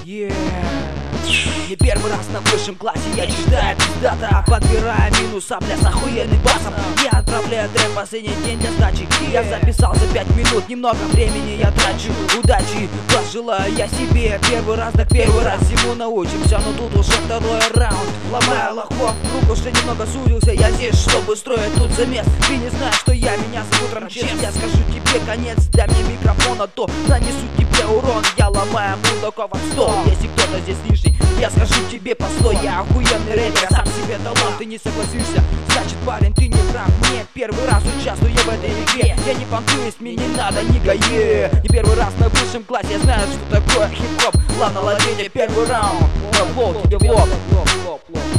Не первый раз на высшем классе я читаю пиздата, подбирая минуса, бля, с охуенным басом. Я отправляю трек последний день для сдачи. Я записал за 5 минут, немного времени я трачу. Удачи вас желаю я себе. Первый раз, да первый раз всему научимся. Но тут уже второй раунд. Ломаю лохов, круг уже немного сузился. Я здесь, чтобы строить тут замес. Ты не знаешь, что я, меня зовут Рамчес. Я скажу тебе конец, дай мне микрофона, то нанесу тебе урон. Я ломаю мудаков об стол. Если кто-то здесь лишний, я скажу тебе постой. Я охуенный рэпер, сам себе талант. Ты не согласишься, значит, парень, ты не прав. Мне первый раз участвую в этой игре. Я не панкуюсь, мне не надо нига. Не первый раз на высшем классе, я знаю, что такое хип-хоп. Ладно, ловите первый раунд. Лоб тебе в лоб.